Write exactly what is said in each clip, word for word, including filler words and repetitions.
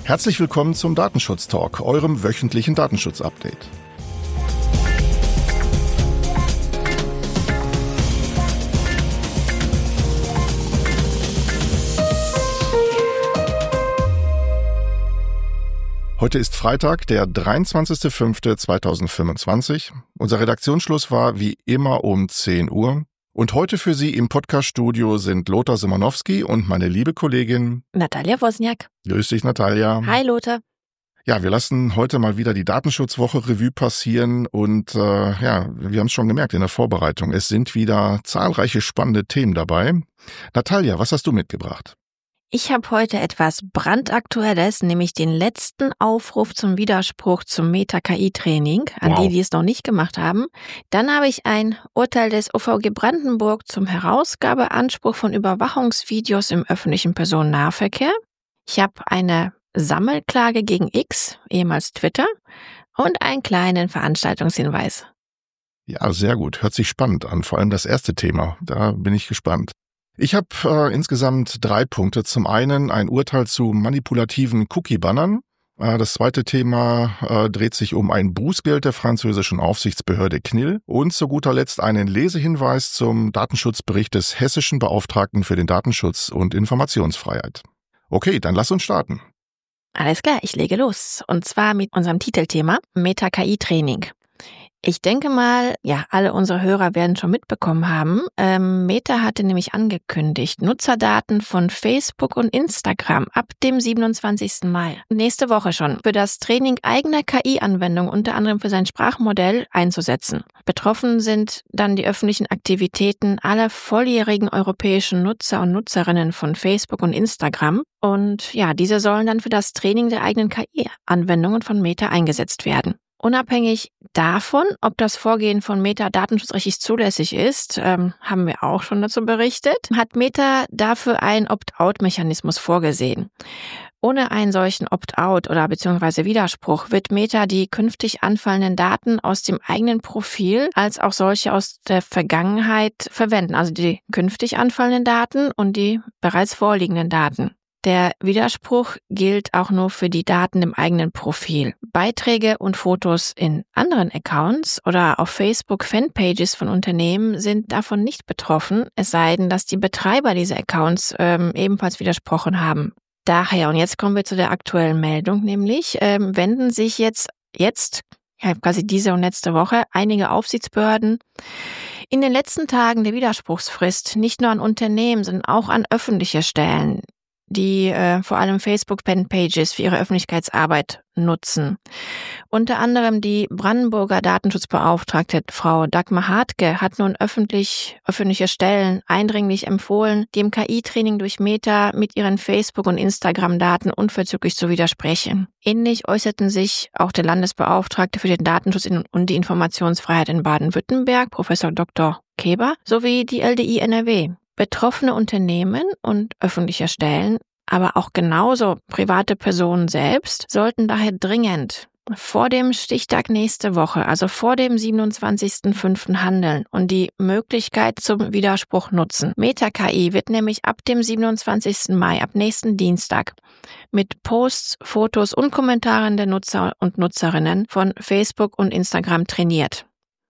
Herzlich willkommen zum Datenschutz-Talk, eurem wöchentlichen Datenschutz-Update. Heute ist Freitag, der dreiundzwanzigster fünfter zweitausendfünfundzwanzig. Unser Redaktionsschluss war wie immer um zehn Uhr. Und heute für Sie im Podcast-Studio sind Lothar Simanowski und meine liebe Kollegin Natalia Wozniak. Grüß dich, Natalia. Hi, Lothar. Ja, wir lassen heute mal wieder die Datenschutzwoche Revue passieren und äh, ja, wir haben es schon gemerkt in der Vorbereitung. Es sind wieder zahlreiche spannende Themen dabei. Natalia, was hast du mitgebracht? Ich habe heute etwas brandaktuelles, nämlich den letzten Aufruf zum Widerspruch zum Meta-K I-Training, an Wow. die, die es noch nicht gemacht haben. Dann habe ich ein Urteil des O V G Brandenburg zum Herausgabeanspruch von Überwachungsvideos im öffentlichen Personennahverkehr. Ich habe eine Sammelklage gegen X, ehemals Twitter, und einen kleinen Veranstaltungshinweis. Ja, sehr gut. Hört sich spannend an. Vor allem das erste Thema. Da bin ich gespannt. Ich habe äh, insgesamt drei Punkte. Zum einen ein Urteil zu manipulativen Cookie-Bannern. Äh, das zweite Thema äh, dreht sich um ein Bußgeld der französischen Aufsichtsbehörde C N I L. Und zu guter Letzt einen Lesehinweis zum Datenschutzbericht des hessischen Beauftragten für den Datenschutz und Informationsfreiheit. Okay, dann lass uns starten. Alles klar, ich lege los. Und zwar mit unserem Titelthema Meta-K I-Training. Ich denke mal, ja, alle unsere Hörer werden schon mitbekommen haben. Ähm, Meta hatte nämlich angekündigt, Nutzerdaten von Facebook und Instagram ab dem siebenundzwanzigsten Mai, nächste Woche schon, für das Training eigener K I-Anwendungen, unter anderem für sein Sprachmodell, einzusetzen. Betroffen sind dann die öffentlichen Aktivitäten aller volljährigen europäischen Nutzer und Nutzerinnen von Facebook und Instagram. Und ja, diese sollen dann für das Training der eigenen K I-Anwendungen von Meta eingesetzt werden. Unabhängig davon, ob das Vorgehen von Meta datenschutzrechtlich zulässig ist, ähm, haben wir auch schon dazu berichtet, hat Meta dafür einen Opt-out-Mechanismus vorgesehen. Ohne einen solchen Opt-out oder beziehungsweise Widerspruch wird Meta die künftig anfallenden Daten aus dem eigenen Profil als auch solche aus der Vergangenheit verwenden, also die künftig anfallenden Daten und die bereits vorliegenden Daten. Der Widerspruch gilt auch nur für die Daten im eigenen Profil. Beiträge und Fotos in anderen Accounts oder auf Facebook-Fanpages von Unternehmen sind davon nicht betroffen, es sei denn, dass die Betreiber dieser Accounts ähm, ebenfalls widersprochen haben. Daher, und jetzt kommen wir zu der aktuellen Meldung, nämlich ähm, wenden sich jetzt, jetzt, ja, quasi diese und letzte Woche, einige Aufsichtsbehörden in den letzten Tagen der Widerspruchsfrist nicht nur an Unternehmen, sondern auch an öffentliche Stellen, die äh, vor allem Facebook-Fanpages für ihre Öffentlichkeitsarbeit nutzen. Unter anderem die Brandenburger Datenschutzbeauftragte Frau Dagmar Hartke hat nun öffentlich öffentliche Stellen eindringlich empfohlen, dem K I-Training durch Meta mit ihren Facebook- und Instagram-Daten unverzüglich zu widersprechen. Ähnlich äußerten sich auch der Landesbeauftragte für den Datenschutz und die Informationsfreiheit in Baden-Württemberg, Professor Doktor Keber, sowie die L D I N R W. Betroffene Unternehmen und öffentliche Stellen, aber auch genauso private Personen selbst, sollten daher dringend vor dem Stichtag nächste Woche, also vor dem siebenundzwanzigsten fünften handeln und die Möglichkeit zum Widerspruch nutzen. Meta-K I wird nämlich ab dem siebenundzwanzigsten Mai, ab nächsten Dienstag, mit Posts, Fotos und Kommentaren der Nutzer und Nutzerinnen von Facebook und Instagram trainiert.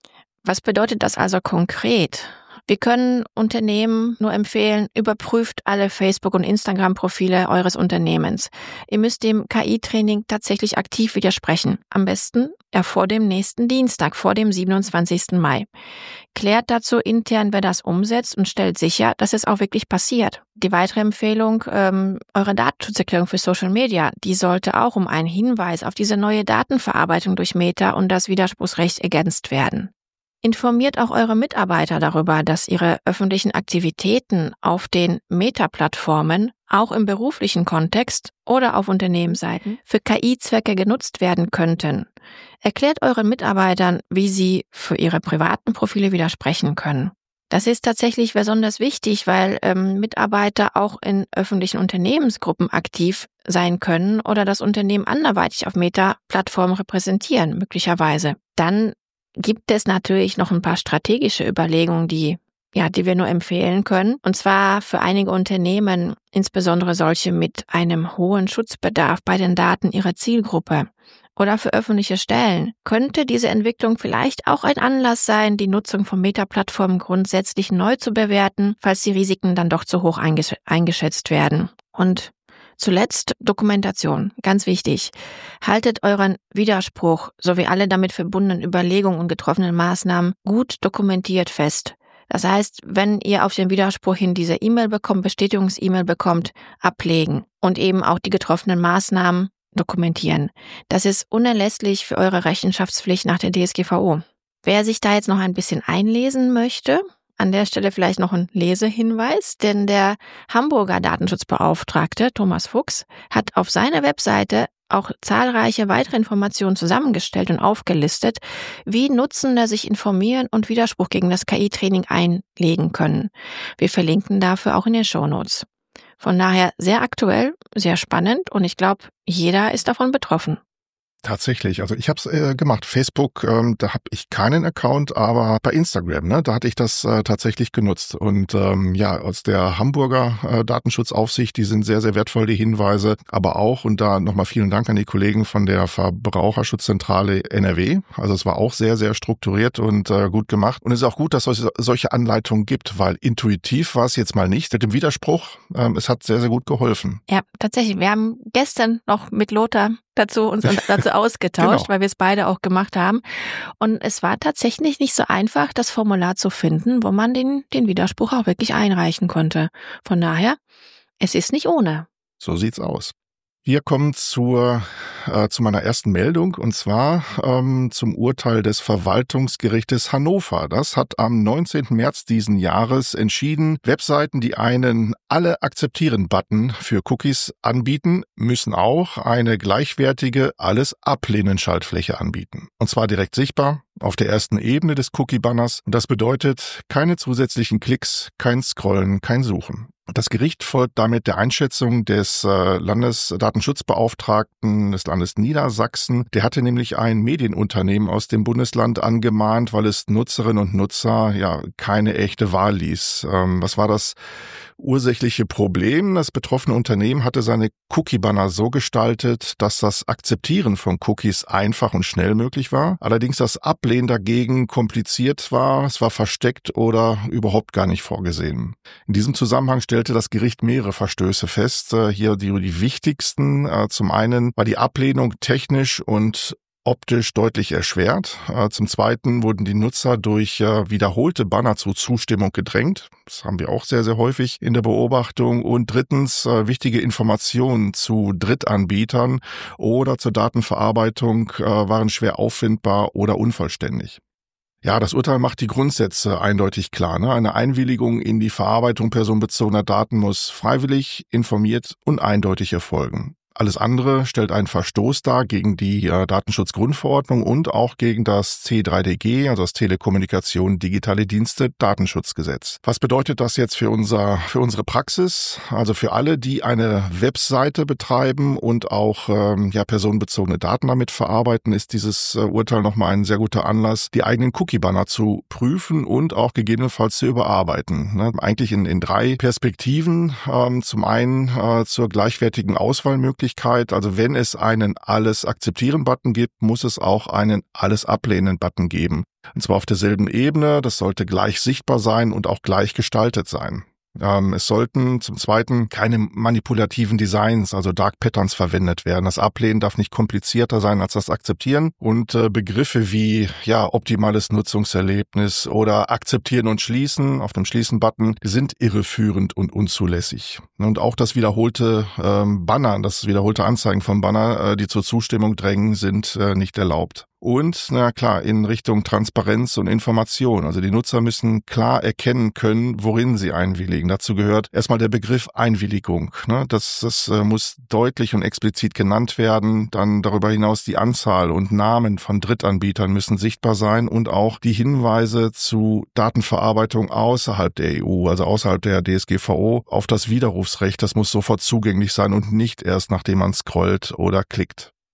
Was bedeutet das also konkret? Wir können Unternehmen nur empfehlen, überprüft alle Facebook- und Instagram-Profile eures Unternehmens. Ihr müsst dem K I-Training tatsächlich aktiv widersprechen. Am besten ja vor dem nächsten Dienstag, vor dem siebenundzwanzigsten Mai. Klärt dazu intern, wer das umsetzt und stellt sicher, dass es auch wirklich passiert. Die weitere Empfehlung, ähm, eure Datenschutzerklärung für Social Media, die sollte auch um einen Hinweis auf diese neue Datenverarbeitung durch Meta und das Widerspruchsrecht ergänzt werden. Informiert auch eure Mitarbeiter darüber, dass ihre öffentlichen Aktivitäten auf den Meta-Plattformen auch im beruflichen Kontext oder auf Unternehmensseiten für K I-Zwecke genutzt werden könnten. Erklärt euren Mitarbeitern, wie sie für ihre privaten Profile widersprechen können. Das ist tatsächlich besonders wichtig, weil ähm, Mitarbeiter auch in öffentlichen Unternehmensgruppen aktiv sein können oder das Unternehmen anderweitig auf Meta-Plattformen repräsentieren, möglicherweise. Dann gibt es natürlich noch ein paar strategische Überlegungen, die ja, die wir nur empfehlen können. Und zwar für einige Unternehmen, insbesondere solche mit einem hohen Schutzbedarf bei den Daten ihrer Zielgruppe oder für öffentliche Stellen, könnte diese Entwicklung vielleicht auch ein Anlass sein, die Nutzung von Meta-Plattformen grundsätzlich neu zu bewerten, falls die Risiken dann doch zu hoch eingesch- eingeschätzt werden. Und zuletzt Dokumentation, ganz wichtig. Haltet euren Widerspruch sowie alle damit verbundenen Überlegungen und getroffenen Maßnahmen gut dokumentiert fest. Das heißt, wenn ihr auf den Widerspruch hin diese E-Mail bekommt, Bestätigungs-E-Mail bekommt, ablegen und eben auch die getroffenen Maßnahmen dokumentieren. Das ist unerlässlich für eure Rechenschaftspflicht nach der D S G V O. Wer sich da jetzt noch ein bisschen einlesen möchte, an der Stelle vielleicht noch ein Lesehinweis, denn der Hamburger Datenschutzbeauftragte Thomas Fuchs hat auf seiner Webseite auch zahlreiche weitere Informationen zusammengestellt und aufgelistet, wie Nutzende sich informieren und Widerspruch gegen das K I-Training einlegen können. Wir verlinken dafür auch in den Shownotes. Von daher sehr aktuell, sehr spannend und ich glaube, jeder ist davon betroffen. Tatsächlich, also ich habe es äh, gemacht. Facebook, ähm, da habe ich keinen Account, aber bei Instagram, ne, da hatte ich das äh, tatsächlich genutzt. Und ähm, ja, aus der Hamburger äh, Datenschutzaufsicht, die sind sehr, sehr wertvoll, die Hinweise. Aber auch, und da nochmal vielen Dank an die Kollegen von der Verbraucherschutzzentrale N R W. Also es war auch sehr, sehr strukturiert und äh, gut gemacht. Und es ist auch gut, dass es solche, solche Anleitungen gibt, weil intuitiv war es jetzt mal nicht. Mit dem Widerspruch, ähm, es hat sehr, sehr gut geholfen. Ja, tatsächlich. Wir haben gestern noch mit Lothar dazu uns dazu ausgetauscht, genau, weil wir es beide auch gemacht haben. Und es war tatsächlich nicht so einfach, das Formular zu finden, wo man den, den Widerspruch auch wirklich einreichen konnte. Von daher, es ist nicht ohne. So sieht's aus. Wir kommen zur, äh, zu meiner ersten Meldung, und zwar ähm, zum Urteil des Verwaltungsgerichtes Hannover. Das hat am neunzehnten März diesen Jahres entschieden, Webseiten, die einen Alle-Akzeptieren-Button für Cookies anbieten, müssen auch eine gleichwertige Alles-Ablehnen-Schaltfläche anbieten. Und zwar direkt sichtbar auf der ersten Ebene des Cookie-Banners. Und das bedeutet keine zusätzlichen Klicks, kein Scrollen, kein Suchen. Das Gericht folgt damit der Einschätzung des äh, Landesdatenschutzbeauftragten des Landes Niedersachsen. Der hatte nämlich ein Medienunternehmen aus dem Bundesland angemahnt, weil es Nutzerinnen und Nutzer ja keine echte Wahl ließ. Ähm, was war das ursächliche Problem? Das betroffene Unternehmen hatte seine Cookie-Banner so gestaltet, dass das Akzeptieren von Cookies einfach und schnell möglich war. Allerdings das Ablehnen dagegen kompliziert war, es war versteckt oder überhaupt gar nicht vorgesehen. In diesem Zusammenhang stellte das Gericht mehrere Verstöße fest. Hier die, die wichtigsten. Zum einen war die Ablehnung technisch und optisch deutlich erschwert. Zum Zweiten wurden die Nutzer durch wiederholte Banner zur Zustimmung gedrängt. Das haben wir auch sehr, sehr häufig in der Beobachtung. Und drittens, wichtige Informationen zu Drittanbietern oder zur Datenverarbeitung waren schwer auffindbar oder unvollständig. Ja, das Urteil macht die Grundsätze eindeutig klar. Ne? Eine Einwilligung in die Verarbeitung personenbezogener Daten muss freiwillig, informiert und eindeutig erfolgen. Alles andere stellt einen Verstoß dar gegen die äh, Datenschutzgrundverordnung und auch gegen das C drei D G, also das Telekommunikation Digitale Dienste Datenschutzgesetz. Was bedeutet das jetzt für unser für unsere Praxis? Also für alle, die eine Webseite betreiben und auch ähm, ja personenbezogene Daten damit verarbeiten, ist dieses äh, Urteil nochmal ein sehr guter Anlass, die eigenen Cookie-Banner zu prüfen und auch gegebenenfalls zu überarbeiten. Ne? Eigentlich in, in drei Perspektiven. Ähm, zum einen äh, zur gleichwertigen Auswahlmöglichkeit. Also wenn es einen Alles-Akzeptieren-Button gibt, muss es auch einen Alles-Ablehnen-Button geben. Und zwar auf derselben Ebene, das sollte gleich sichtbar sein und auch gleich gestaltet sein. Ähm, es sollten zum Zweiten keine manipulativen Designs, also Dark Patterns verwendet werden. Das Ablehnen darf nicht komplizierter sein als das Akzeptieren. Und äh, Begriffe wie ja optimales Nutzungserlebnis oder Akzeptieren und Schließen auf dem Schließen-Button, die sind irreführend und unzulässig. Und auch das wiederholte ähm, Banner, das wiederholte Anzeigen von Banner, äh, die zur Zustimmung drängen, sind äh, nicht erlaubt. Und, na klar, in Richtung Transparenz und Information. Also die Nutzer müssen klar erkennen können, worin sie einwilligen. Dazu gehört erstmal der Begriff Einwilligung. Ne? Das, das äh, muss deutlich und explizit genannt werden. Dann darüber hinaus die Anzahl und Namen von Drittanbietern müssen sichtbar sein und auch die Hinweise zu Datenverarbeitung außerhalb der E U, also außerhalb der D S G V O, auf das Widerrufsrecht. Das muss sofort zugänglich sein und nicht erst, nachdem man scrollt oder klickt.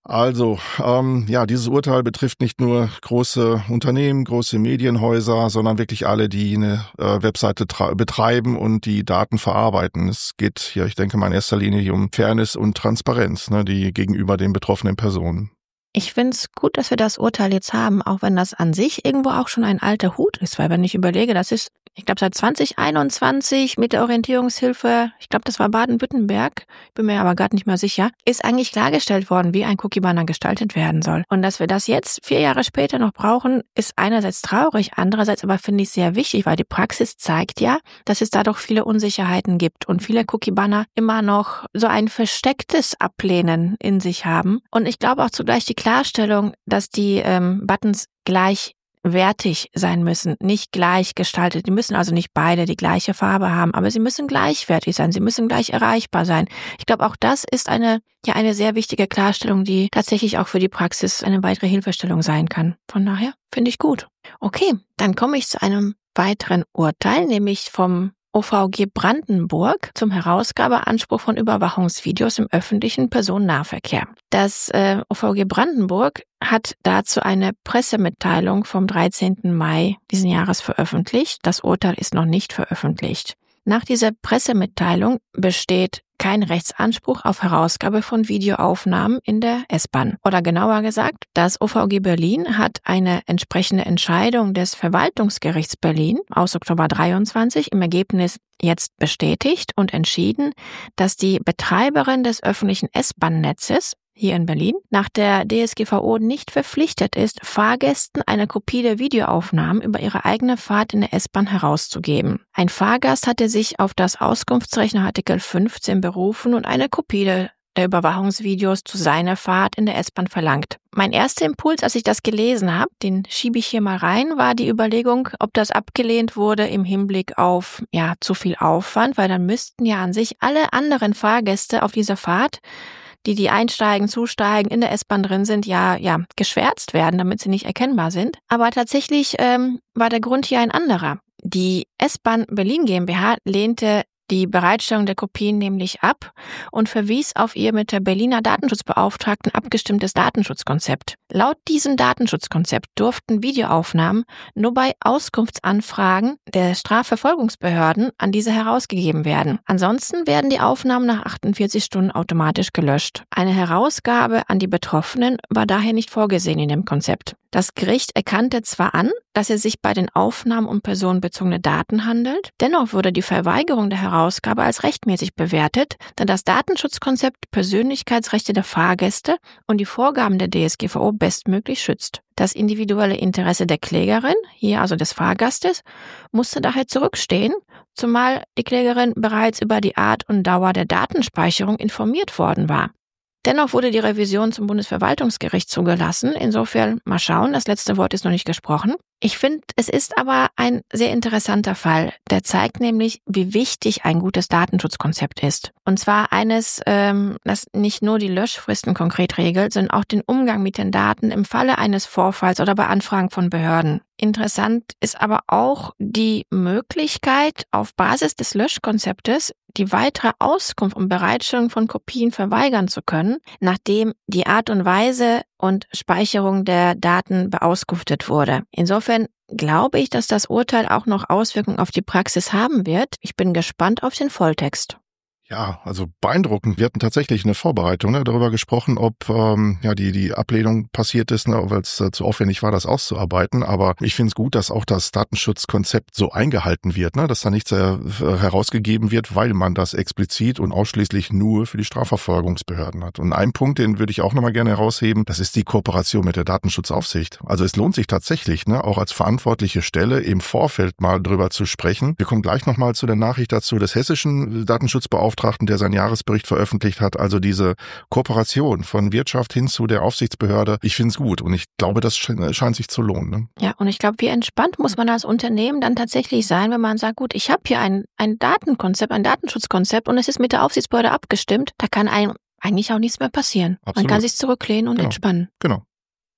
Also, ähm, ja, dieses Urteil betrifft nicht nur große Unternehmen, große Medienhäuser, sondern wirklich alle, die eine äh, Webseite tra- betreiben und die Daten verarbeiten. Es geht hier, ich denke mal in erster Linie hier um Fairness und Transparenz, ne, die gegenüber den betroffenen Personen. Ich finde es gut, dass wir das Urteil jetzt haben, auch wenn das an sich irgendwo auch schon ein alter Hut ist, weil wenn ich überlege, das ist, ich glaube, seit zwanzig einundzwanzig mit der Orientierungshilfe, ich glaube, das war Baden-Württemberg, bin mir aber gerade nicht mehr sicher, ist eigentlich klargestellt worden, wie ein Cookie-Banner gestaltet werden soll. Und dass wir das jetzt vier Jahre später noch brauchen, ist einerseits traurig, andererseits aber finde ich sehr wichtig, weil die Praxis zeigt ja, dass es da doch viele Unsicherheiten gibt und viele Cookie-Banner immer noch so ein verstecktes Ablehnen in sich haben. Und ich glaube auch zugleich die Klarstellung, dass die ähm, Buttons gleichwertig sein müssen, nicht gleich gestaltet. Die müssen also nicht beide die gleiche Farbe haben, aber sie müssen gleichwertig sein, sie müssen gleich erreichbar sein. Ich glaube, auch das ist eine ja eine sehr wichtige Klarstellung, die tatsächlich auch für die Praxis eine weitere Hilfestellung sein kann. Von daher finde ich gut. Okay, dann komme ich zu einem weiteren Urteil, nämlich vom O V G Brandenburg zum Herausgabeanspruch von Überwachungsvideos im öffentlichen Personennahverkehr. Das äh, O V G Brandenburg hat dazu eine Pressemitteilung vom dreizehnten Mai diesen Jahres veröffentlicht. Das Urteil ist noch nicht veröffentlicht. Nach dieser Pressemitteilung besteht kein Rechtsanspruch auf Herausgabe von Videoaufnahmen in der S-Bahn. Oder genauer gesagt, das O V G Berlin hat eine entsprechende Entscheidung des Verwaltungsgerichts Berlin aus Oktober dreiundzwanzig im Ergebnis jetzt bestätigt und entschieden, dass die Betreiberin des öffentlichen S-Bahn-Netzes hier in Berlin nach der D S G V O nicht verpflichtet ist, Fahrgästen eine Kopie der Videoaufnahmen über ihre eigene Fahrt in der S-Bahn herauszugeben. Ein Fahrgast hatte sich auf das Auskunftsrecht nach Artikel fünfzehn berufen und eine Kopie der der Überwachungsvideos zu seiner Fahrt in der S-Bahn verlangt. Mein erster Impuls, als ich das gelesen habe, den schiebe ich hier mal rein, war die Überlegung, ob das abgelehnt wurde im Hinblick auf ja zu viel Aufwand, weil dann müssten ja an sich alle anderen Fahrgäste auf dieser Fahrt, die die einsteigen, zusteigen, in der S-Bahn drin sind, ja ja geschwärzt werden, damit sie nicht erkennbar sind. Aber tatsächlich ähm, war der Grund hier ein anderer. Die S-Bahn Berlin GmbH lehnte die Bereitstellung der Kopien nämlich ab und verwies auf ihr mit der Berliner Datenschutzbeauftragten abgestimmtes Datenschutzkonzept. Laut diesem Datenschutzkonzept durften Videoaufnahmen nur bei Auskunftsanfragen der Strafverfolgungsbehörden an diese herausgegeben werden. Ansonsten werden die Aufnahmen nach achtundvierzig Stunden automatisch gelöscht. Eine Herausgabe an die Betroffenen war daher nicht vorgesehen in dem Konzept. Das Gericht erkannte zwar an, dass es sich bei den Aufnahmen um personenbezogene Daten handelt, dennoch wurde die Verweigerung der Herausgabe als rechtmäßig bewertet, da das Datenschutzkonzept Persönlichkeitsrechte der Fahrgäste und die Vorgaben der D S G V O bestmöglich schützt. Das individuelle Interesse der Klägerin, hier also des Fahrgastes, musste daher zurückstehen, zumal die Klägerin bereits über die Art und Dauer der Datenspeicherung informiert worden war. Dennoch wurde die Revision zum Bundesverwaltungsgericht zugelassen. Insofern mal schauen, das letzte Wort ist noch nicht gesprochen. Ich finde, es ist aber ein sehr interessanter Fall. Der zeigt nämlich, wie wichtig ein gutes Datenschutzkonzept ist. Und zwar eines, ähm, das nicht nur die Löschfristen konkret regelt, sondern auch den Umgang mit den Daten im Falle eines Vorfalls oder bei Anfragen von Behörden. Interessant ist aber auch die Möglichkeit, auf Basis des Löschkonzeptes die weitere Auskunft und Bereitstellung von Kopien verweigern zu können, nachdem die Art und Weise und Speicherung der Daten beauskunftet wurde. Insofern glaube ich, dass das Urteil auch noch Auswirkungen auf die Praxis haben wird. Ich bin gespannt auf den Volltext. Ja, also beeindruckend. Wir hatten tatsächlich eine Vorbereitung ne, darüber gesprochen, ob ähm, ja die die Ablehnung passiert ist, ne, weil es äh, zu aufwendig war, das auszuarbeiten. Aber ich finde es gut, dass auch das Datenschutzkonzept so eingehalten wird, ne, dass da nichts äh, herausgegeben wird, weil man das explizit und ausschließlich nur für die Strafverfolgungsbehörden hat. Und ein Punkt, den würde ich auch nochmal gerne herausheben, das ist die Kooperation mit der Datenschutzaufsicht. Also es lohnt sich tatsächlich, ne, auch als verantwortliche Stelle im Vorfeld mal drüber zu sprechen. Wir kommen gleich nochmal zu der Nachricht dazu des hessischen Datenschutzbeauftragten, der seinen Jahresbericht veröffentlicht hat. Also diese Kooperation von Wirtschaft hin zu der Aufsichtsbehörde, ich finde es gut und ich glaube, das scheint sich zu lohnen. Ne? Ja, und ich glaube, wie entspannt muss man als Unternehmen dann tatsächlich sein, wenn man sagt, gut, ich habe hier ein, ein Datenkonzept, ein Datenschutzkonzept und es ist mit der Aufsichtsbehörde abgestimmt, da kann einem eigentlich auch nichts mehr passieren. Absolut. Man kann sich zurücklehnen und genau. entspannen. Genau.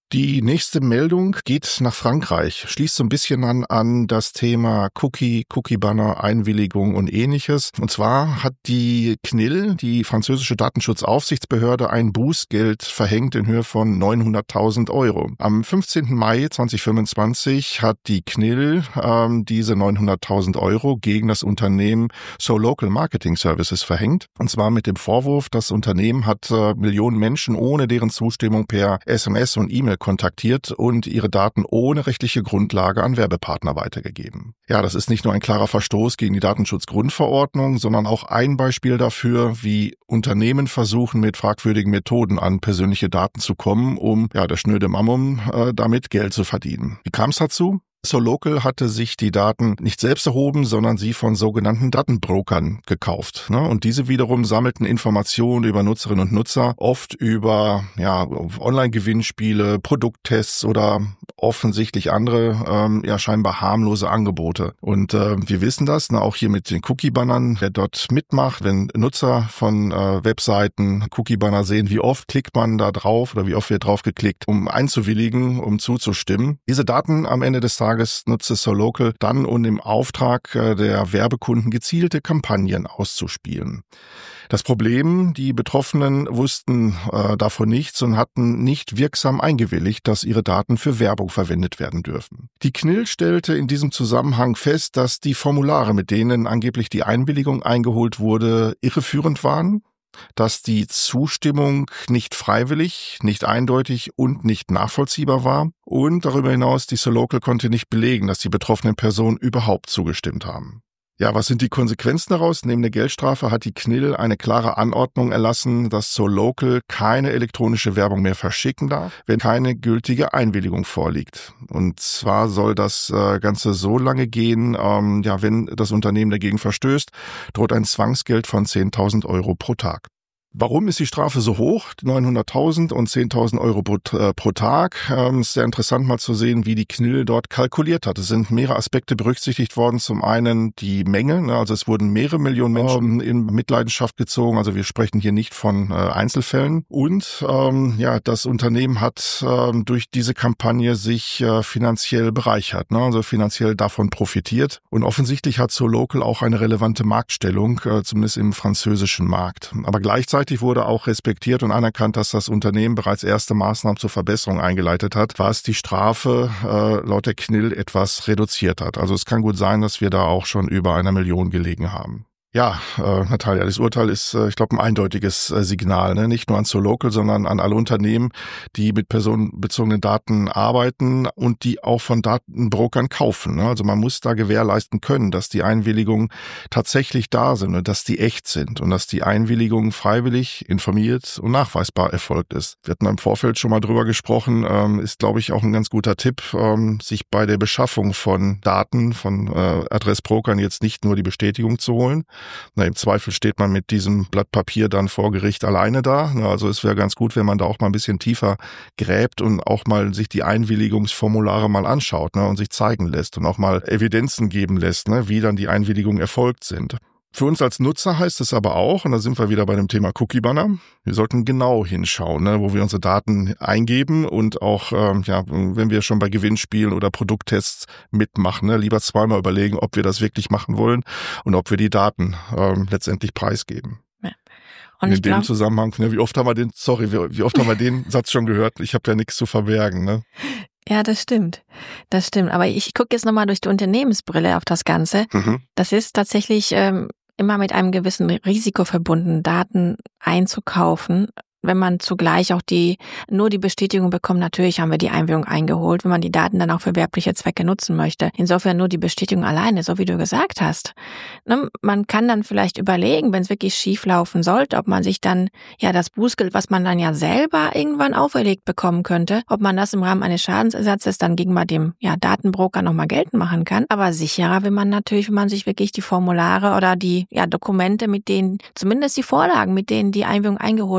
Die nächste Meldung geht nach Frankreich, schließt so ein bisschen an, an das Thema Cookie, Cookie-Banner, Einwilligung und ähnliches. Und zwar hat die C N I L, die französische Datenschutzaufsichtsbehörde, ein Bußgeld verhängt in Höhe von neunhunderttausend Euro. Am fünfzehnten Mai zweitausendfünfundzwanzig hat die C N I L ähm, diese neunhunderttausend Euro gegen das Unternehmen SoLocal Marketing Services verhängt. Und zwar mit dem Vorwurf, das Unternehmen hat äh, Millionen Menschen ohne deren Zustimmung per S M S und E-Mail kontaktiert und ihre Daten ohne rechtliche Grundlage an Werbepartner weitergegeben. Ja, das ist nicht nur ein klarer Verstoß gegen die Datenschutzgrundverordnung, sondern auch ein Beispiel dafür, wie Unternehmen versuchen, mit fragwürdigen Methoden an persönliche Daten zu kommen, um ja das schnöde Mammon äh, damit Geld zu verdienen. Wie kam es dazu? SoLocal hatte sich die Daten nicht selbst erhoben, sondern sie von sogenannten Datenbrokern gekauft. Ne? Und diese wiederum sammelten Informationen über Nutzerinnen und Nutzer, oft über ja, Online-Gewinnspiele, Produkttests oder offensichtlich andere, ähm, ja scheinbar harmlose Angebote. Und äh, wir wissen das, ne, auch hier mit den Cookie-Bannern, wer dort mitmacht, wenn Nutzer von äh, Webseiten Cookie-Banner sehen, wie oft klickt man da drauf oder wie oft wird drauf geklickt, um einzuwilligen, um zuzustimmen. Diese Daten am Ende des Tages nutzt SoLocal dann, um im Auftrag der Werbekunden gezielte Kampagnen auszuspielen. Das Problem, die Betroffenen wussten äh, davon nichts und hatten nicht wirksam eingewilligt, dass ihre Daten für Werbung verwendet werden dürfen. Die C N I L stellte in diesem Zusammenhang fest, dass die Formulare, mit denen angeblich die Einwilligung eingeholt wurde, irreführend waren, dass die Zustimmung nicht freiwillig, nicht eindeutig und nicht nachvollziehbar war und darüber hinaus die SoLocal konnte nicht belegen, dass die betroffenen Personen überhaupt zugestimmt haben. Ja, was sind die Konsequenzen daraus? Neben der Geldstrafe hat die C N I L eine klare Anordnung erlassen, dass SoLocal keine elektronische Werbung mehr verschicken darf, wenn keine gültige Einwilligung vorliegt. Und zwar soll das äh, Ganze so lange gehen, ähm, ja, wenn das Unternehmen dagegen verstößt, droht ein Zwangsgeld von zehntausend Euro pro Tag. Warum ist die Strafe so hoch? neunhunderttausend und zehntausend Euro pro, äh, pro Tag. Ähm, ist sehr interessant mal zu sehen, wie die C N I L dort kalkuliert hat. Es sind mehrere Aspekte berücksichtigt worden. Zum einen die Menge, ne? Also es wurden mehrere Millionen Menschen in Mitleidenschaft gezogen. Also wir sprechen hier nicht von äh, Einzelfällen. Und ähm, ja, das Unternehmen hat ähm, durch diese Kampagne sich äh, finanziell bereichert, ne? Also finanziell davon profitiert. Und offensichtlich hat SoLocal auch eine relevante Marktstellung, äh, zumindest im französischen Markt. Aber gleichzeitig Gleichzeitig wurde auch respektiert und anerkannt, dass das Unternehmen bereits erste Maßnahmen zur Verbesserung eingeleitet hat, was die Strafe äh, laut der C N I L etwas reduziert hat. Also es kann gut sein, dass wir da auch schon über einer Million gelegen haben. Ja, äh, Natalia, das Urteil ist, äh, ich glaube, ein eindeutiges äh, Signal, ne? Nicht nur an SoLocal, sondern an alle Unternehmen, die mit personenbezogenen Daten arbeiten und die auch von Datenbrokern kaufen. Ne? Also man muss da gewährleisten können, dass die Einwilligungen tatsächlich da sind und dass die echt sind und dass die Einwilligung freiwillig, informiert und nachweisbar erfolgt ist. Wir hatten im Vorfeld schon mal drüber gesprochen, ähm, ist, glaube ich, auch ein ganz guter Tipp, ähm, sich bei der Beschaffung von Daten, von äh, Adressbrokern jetzt nicht nur die Bestätigung zu holen. Na, im Zweifel steht man mit diesem Blatt Papier dann vor Gericht alleine da. Na, also es wäre ganz gut, wenn man da auch mal ein bisschen tiefer gräbt und auch mal sich die Einwilligungsformulare mal anschaut, ne, und sich zeigen lässt und auch mal Evidenzen geben lässt, ne, wie dann die Einwilligungen erfolgt sind. Für uns als Nutzer heißt es aber auch, und da sind wir wieder bei dem Thema Cookie-Banner, wir sollten genau hinschauen, ne, wo wir unsere Daten eingeben und auch, ähm, ja, wenn wir schon bei Gewinnspielen oder Produkttests mitmachen, ne, lieber zweimal überlegen, ob wir das wirklich machen wollen und ob wir die Daten ähm, letztendlich preisgeben. Ja. Und in ich dem glaub, Zusammenhang, ne, wie oft haben wir den, sorry, wie, wie oft haben wir den Satz schon gehört? Ich habe ja nichts zu verbergen, ne? Ja, das stimmt. Das stimmt. Aber ich gucke jetzt nochmal durch die Unternehmensbrille auf das Ganze. Mhm. Das ist tatsächlich ähm, immer mit einem gewissen Risiko verbunden, Daten einzukaufen. Wenn man zugleich auch die nur die Bestätigung bekommt, natürlich haben wir die Einwilligung eingeholt, wenn man die Daten dann auch für werbliche Zwecke nutzen möchte. Insofern nur die Bestätigung alleine, so wie du gesagt hast. Ne, man kann dann vielleicht überlegen, wenn es wirklich schief laufen sollte, ob man sich dann ja das Bußgeld, was man dann ja selber irgendwann auferlegt bekommen könnte, ob man das im Rahmen eines Schadensersatzes dann gegenüber dem ja, Datenbroker nochmal geltend machen kann. Aber sicherer will man natürlich, wenn man sich wirklich die Formulare oder die ja, Dokumente, mit denen, zumindest die Vorlagen, mit denen die Einwilligung eingeholt wurden,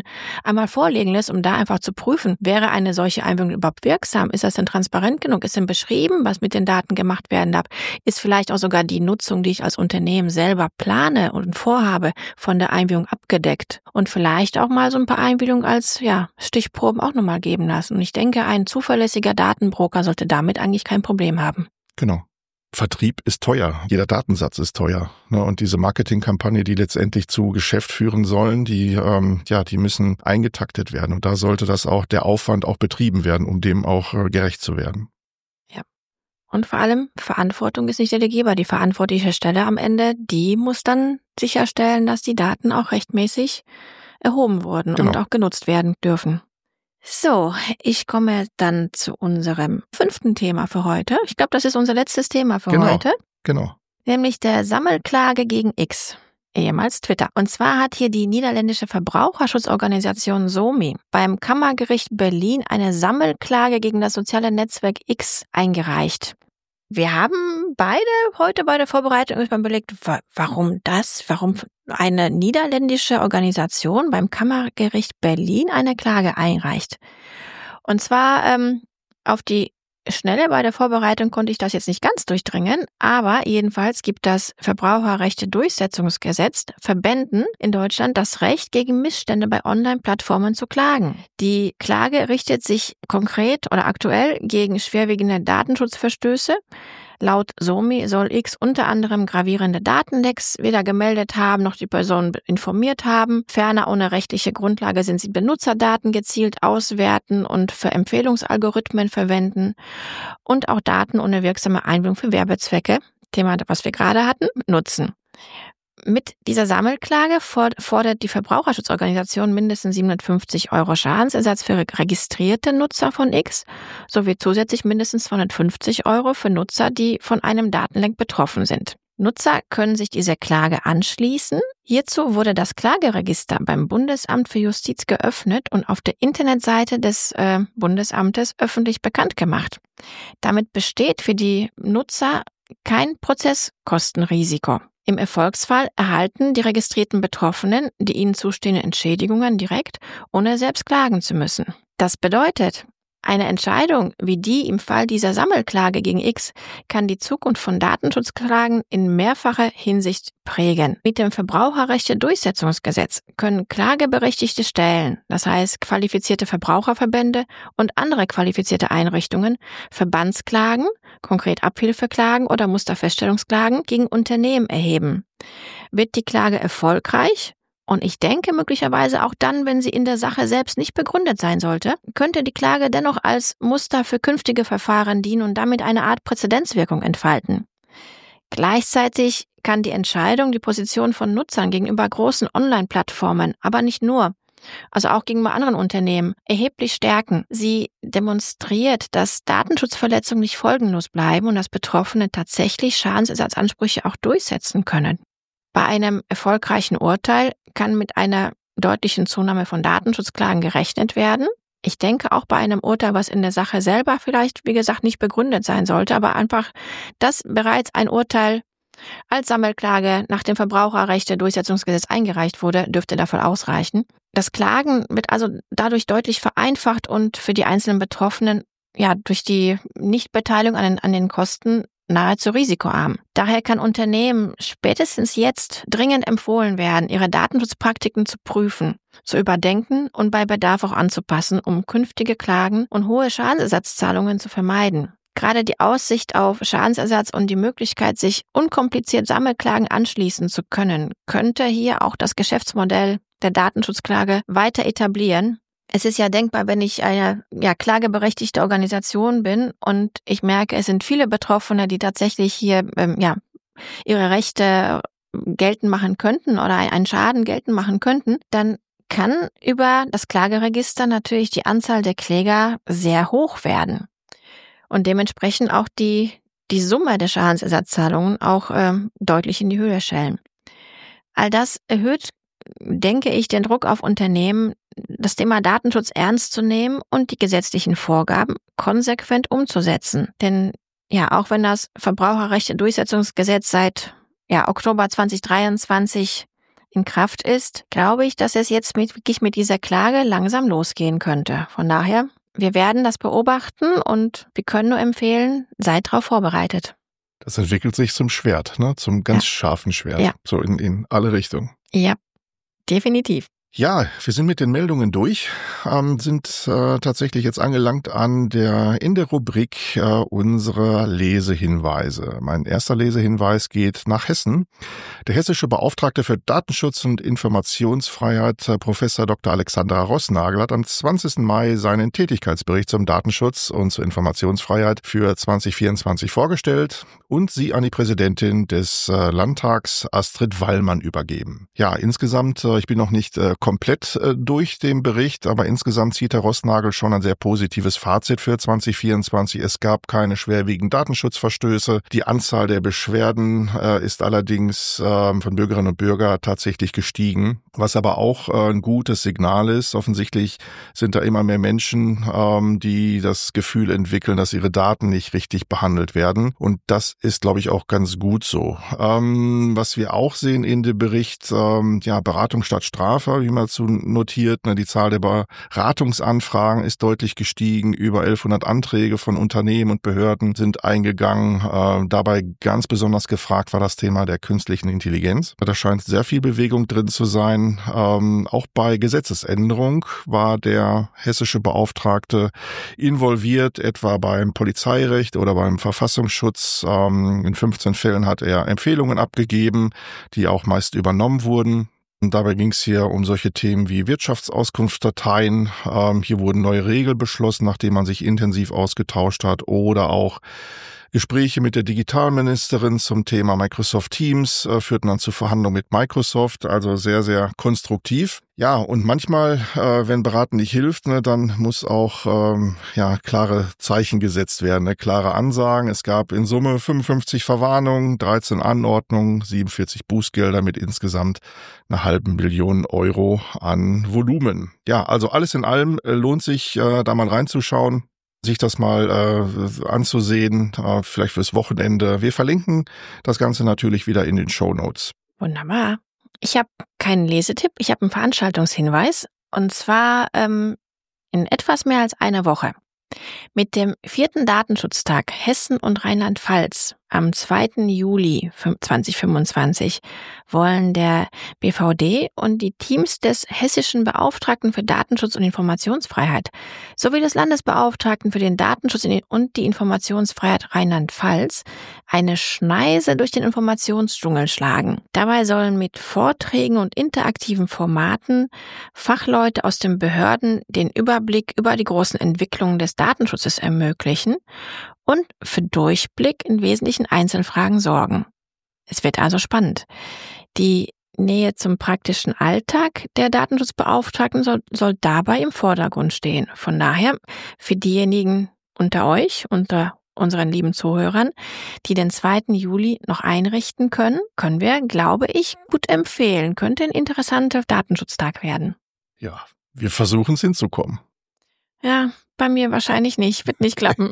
einmal vorlegen lässt, um da einfach zu prüfen, wäre eine solche Einwilligung überhaupt wirksam? Ist das denn transparent genug? Ist denn beschrieben, was mit den Daten gemacht werden darf? Ist vielleicht auch sogar die Nutzung, die ich als Unternehmen selber plane und vorhabe, von der Einwilligung abgedeckt? Und vielleicht auch mal so ein paar Einwilligungen als ja, Stichproben auch nochmal geben lassen. Und ich denke, ein zuverlässiger Datenbroker sollte damit eigentlich kein Problem haben. Genau. Vertrieb ist teuer. Jeder Datensatz ist teuer. Und diese Marketingkampagne, die letztendlich zu Geschäft führen sollen, die, ähm, ja, die müssen eingetaktet werden. Und da sollte das auch, der Aufwand auch betrieben werden, um dem auch äh, gerecht zu werden. Ja. Und vor allem, Verantwortung ist nicht delegierbar. Die verantwortliche Stelle am Ende, die muss dann sicherstellen, dass die Daten auch rechtmäßig erhoben wurden Genau. und auch genutzt werden dürfen. So, ich komme dann zu unserem fünften Thema für heute. Ich glaube, das ist unser letztes Thema für Genau, heute. Genau. Nämlich der Sammelklage gegen X, ehemals Twitter. Und zwar hat hier die niederländische Verbraucherschutzorganisation SOMI beim Kammergericht Berlin eine Sammelklage gegen das soziale Netzwerk X eingereicht. Wir haben beide heute bei der Vorbereitung überlegt, warum das, warum eine niederländische Organisation beim Kammergericht Berlin eine Klage einreicht. Und zwar ähm, auf die Schnelle bei der Vorbereitung konnte ich das jetzt nicht ganz durchdringen, aber jedenfalls gibt das Verbraucherrechte-Durchsetzungsgesetz Verbänden in Deutschland das Recht, gegen Missstände bei Online-Plattformen zu klagen. Die Klage richtet sich konkret oder aktuell gegen schwerwiegende Datenschutzverstöße. Laut SOMI soll X unter anderem gravierende Datenlecks weder gemeldet haben, noch die Person informiert haben. Ferner ohne rechtliche Grundlage sind sie Benutzerdaten gezielt auswerten und für Empfehlungsalgorithmen verwenden und auch Daten ohne wirksame Einwilligung für Werbezwecke, Thema, was wir gerade hatten, nutzen. Mit dieser Sammelklage fordert die Verbraucherschutzorganisation mindestens siebenhundertfünfzig Euro Schadensersatz für registrierte Nutzer von X sowie zusätzlich mindestens zweihundertfünfzig Euro für Nutzer, die von einem Datenleck betroffen sind. Nutzer können sich dieser Klage anschließen. Hierzu wurde das Klageregister beim Bundesamt für Justiz geöffnet und auf der Internetseite des äh, Bundesamtes öffentlich bekannt gemacht. Damit besteht für die Nutzer kein Prozesskostenrisiko. Im Erfolgsfall erhalten die registrierten Betroffenen die ihnen zustehenden Entschädigungen direkt, ohne selbst klagen zu müssen. Das bedeutet, eine Entscheidung wie die im Fall dieser Sammelklage gegen X kann die Zukunft von Datenschutzklagen in mehrfacher Hinsicht prägen. Mit dem Verbraucherrechte-Durchsetzungsgesetz können klageberechtigte Stellen, das heißt qualifizierte Verbraucherverbände und andere qualifizierte Einrichtungen, Verbandsklagen, konkret Abhilfeklagen oder Musterfeststellungsklagen gegen Unternehmen erheben. Wird die Klage erfolgreich, und ich denke möglicherweise auch dann, wenn sie in der Sache selbst nicht begründet sein sollte, könnte die Klage dennoch als Muster für künftige Verfahren dienen und damit eine Art Präzedenzwirkung entfalten. Gleichzeitig kann die Entscheidung die Position von Nutzern gegenüber großen Online-Plattformen, aber nicht nur, also auch gegenüber anderen Unternehmen, erheblich stärken. Sie demonstriert, dass Datenschutzverletzungen nicht folgenlos bleiben und dass Betroffene tatsächlich Schadensersatzansprüche auch durchsetzen können. Bei einem erfolgreichen Urteil kann mit einer deutlichen Zunahme von Datenschutzklagen gerechnet werden. Ich denke auch bei einem Urteil, was in der Sache selber vielleicht, wie gesagt, nicht begründet sein sollte, aber einfach, dass bereits ein Urteil als Sammelklage nach dem Verbraucherrechte-Durchsetzungsgesetz eingereicht wurde, dürfte dafür ausreichen. Das Klagen wird also dadurch deutlich vereinfacht und für die einzelnen Betroffenen, ja, durch die Nichtbeteiligung an den, an den Kosten nahezu risikoarm. Daher kann Unternehmen spätestens jetzt dringend empfohlen werden, ihre Datenschutzpraktiken zu prüfen, zu überdenken und bei Bedarf auch anzupassen, um künftige Klagen und hohe Schadensersatzzahlungen zu vermeiden. Gerade die Aussicht auf Schadensersatz und die Möglichkeit, sich unkompliziert Sammelklagen anschließen zu können, könnte hier auch das Geschäftsmodell der Datenschutzklage weiter etablieren. Es ist ja denkbar, wenn ich eine ja, klageberechtigte Organisation bin und ich merke, es sind viele Betroffene, die tatsächlich hier ähm, ja, ihre Rechte geltend machen könnten oder einen Schaden geltend machen könnten, dann kann über das Klageregister natürlich die Anzahl der Kläger sehr hoch werden und dementsprechend auch die, die Summe der Schadensersatzzahlungen auch ähm, deutlich in die Höhe schellen. All das erhöht, denke ich, den Druck auf Unternehmen, das Thema Datenschutz ernst zu nehmen und die gesetzlichen Vorgaben konsequent umzusetzen. Denn ja, auch wenn das Verbraucherrechte-Durchsetzungsgesetz seit ja, Oktober zwanzig dreiundzwanzig in Kraft ist, glaube ich, dass es jetzt mit, wirklich mit dieser Klage langsam losgehen könnte. Von daher, wir werden das beobachten und wir können nur empfehlen, seid darauf vorbereitet. Das entwickelt sich zum Schwert, ne? Zum ganz ja. scharfen Schwert, ja. so in, in alle Richtungen. Ja, definitiv. Ja, wir sind mit den Meldungen durch, ähm, sind äh, tatsächlich jetzt angelangt an der in der Rubrik äh, unserer Lesehinweise. Mein erster Lesehinweis geht nach Hessen. Der hessische Beauftragte für Datenschutz und Informationsfreiheit, äh, Professor Doktor Alexandra Roßnagel, hat am zwanzigsten Mai seinen Tätigkeitsbericht zum Datenschutz und zur Informationsfreiheit für zwanzig vierundzwanzig vorgestellt und sie an die Präsidentin des äh, Landtags, Astrid Wallmann, übergeben. Ja, insgesamt, äh, ich bin noch nicht äh, komplett äh, durch den Bericht, aber insgesamt zieht Herr Roßnagel schon ein sehr positives Fazit für zwanzig vierundzwanzig. Es gab keine schwerwiegenden Datenschutzverstöße. Die Anzahl der Beschwerden äh, ist allerdings äh, von Bürgerinnen und Bürgern tatsächlich gestiegen, was aber auch äh, ein gutes Signal ist. Offensichtlich sind da immer mehr Menschen, ähm, die das Gefühl entwickeln, dass ihre Daten nicht richtig behandelt werden. Und das ist, glaube ich, auch ganz gut so. Ähm, was wir auch sehen in dem Bericht, ähm, ja, Beratung statt Strafe, wie man zu notiert, ne, die Zahl der Beratungsanfragen ist deutlich gestiegen. Über elfhundert Anträge von Unternehmen und Behörden sind eingegangen. Äh, dabei ganz besonders gefragt war das Thema der künstlichen Intelligenz. Da scheint sehr viel Bewegung drin zu sein. Ähm, auch bei Gesetzesänderung war der hessische Beauftragte involviert, etwa beim Polizeirecht oder beim Verfassungsschutz. Ähm, in fünfzehn Fällen hat er Empfehlungen abgegeben, die auch meist übernommen wurden. Und dabei ging es hier um solche Themen wie Wirtschaftsauskunftsdateien. Ähm, hier wurden neue Regeln beschlossen, nachdem man sich intensiv ausgetauscht hat, oder auch Gespräche mit der Digitalministerin zum Thema Microsoft Teams äh, führten dann zu Verhandlungen mit Microsoft, also sehr, sehr konstruktiv. Ja, und manchmal, äh, wenn Beraten nicht hilft, ne, dann muss auch ähm, ja klare Zeichen gesetzt werden, ne, klare Ansagen. Es gab in Summe fünfundfünfzig Verwarnungen, dreizehn Anordnungen, siebenundvierzig Bußgelder mit insgesamt einer halben Million Euro an Volumen. Ja, also alles in allem äh, lohnt sich, äh, da mal reinzuschauen, sich das mal äh, anzusehen, äh, vielleicht fürs Wochenende. Wir verlinken das Ganze natürlich wieder in den Shownotes. Wunderbar. Ich habe keinen Lesetipp, ich habe einen Veranstaltungshinweis, und zwar ähm, in etwas mehr als einer Woche. Mit dem vierten Datenschutztag Hessen und Rheinland-Pfalz am zweiten Juli zweitausendfünfundzwanzig wollen der B V D und die Teams des Hessischen Beauftragten für Datenschutz und Informationsfreiheit sowie des Landesbeauftragten für den Datenschutz und die Informationsfreiheit Rheinland-Pfalz eine Schneise durch den Informationsdschungel schlagen. Dabei sollen mit Vorträgen und interaktiven Formaten Fachleute aus den Behörden den Überblick über die großen Entwicklungen des Datenschutzes ermöglichen und für Durchblick in wesentlichen Einzelfragen sorgen. Es wird also spannend. Die Nähe zum praktischen Alltag der Datenschutzbeauftragten soll, soll dabei im Vordergrund stehen. Von daher, für diejenigen unter euch, unter unseren lieben Zuhörern, die den zweiten Juli noch einrichten können, können wir, glaube ich, gut empfehlen. Könnte ein interessanter Datenschutztag werden. Ja, wir versuchen es hinzukommen. Ja, bei mir wahrscheinlich nicht. Wird nicht klappen.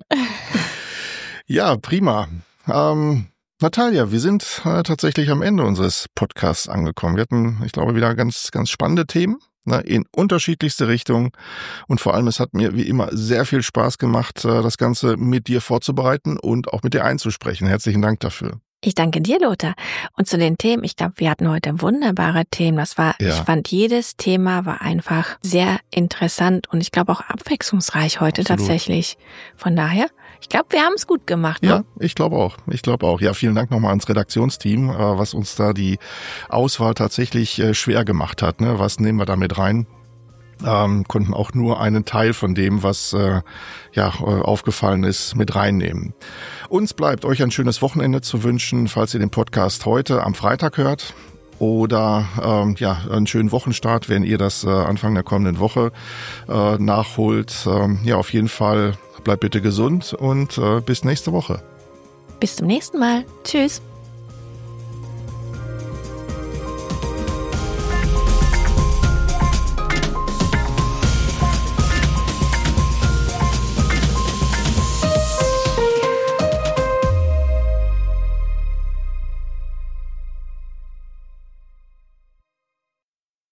Ja, prima. Ähm, Natalia, wir sind äh, tatsächlich am Ende unseres Podcasts angekommen. Wir hatten, ich glaube, wieder ganz, ganz spannende Themen, ne, in unterschiedlichste Richtungen. Und vor allem, es hat mir wie immer sehr viel Spaß gemacht, äh, das Ganze mit dir vorzubereiten und auch mit dir einzusprechen. Herzlichen Dank dafür. Ich danke dir, Lothar. Und zu den Themen, ich glaube, wir hatten heute wunderbare Themen. Das war, ja. Ich fand, jedes Thema war einfach sehr interessant und ich glaube auch abwechslungsreich heute Absolut. Tatsächlich. Von daher, ich glaube, wir haben es gut gemacht. Ne? Ja, ich glaube auch. Ich glaube auch. Ja, vielen Dank nochmal ans Redaktionsteam, was uns da die Auswahl tatsächlich schwer gemacht hat. Ne? Was nehmen wir da mit rein? Ähm, konnten auch nur einen Teil von dem, was äh, ja aufgefallen ist, mit reinnehmen. Uns bleibt euch ein schönes Wochenende zu wünschen, falls ihr den Podcast heute am Freitag hört, oder ähm, ja einen schönen Wochenstart, wenn ihr das äh, Anfang der kommenden Woche äh, nachholt. Ähm, ja, auf jeden Fall bleibt bitte gesund und äh, bis nächste Woche. Bis zum nächsten Mal. Tschüss.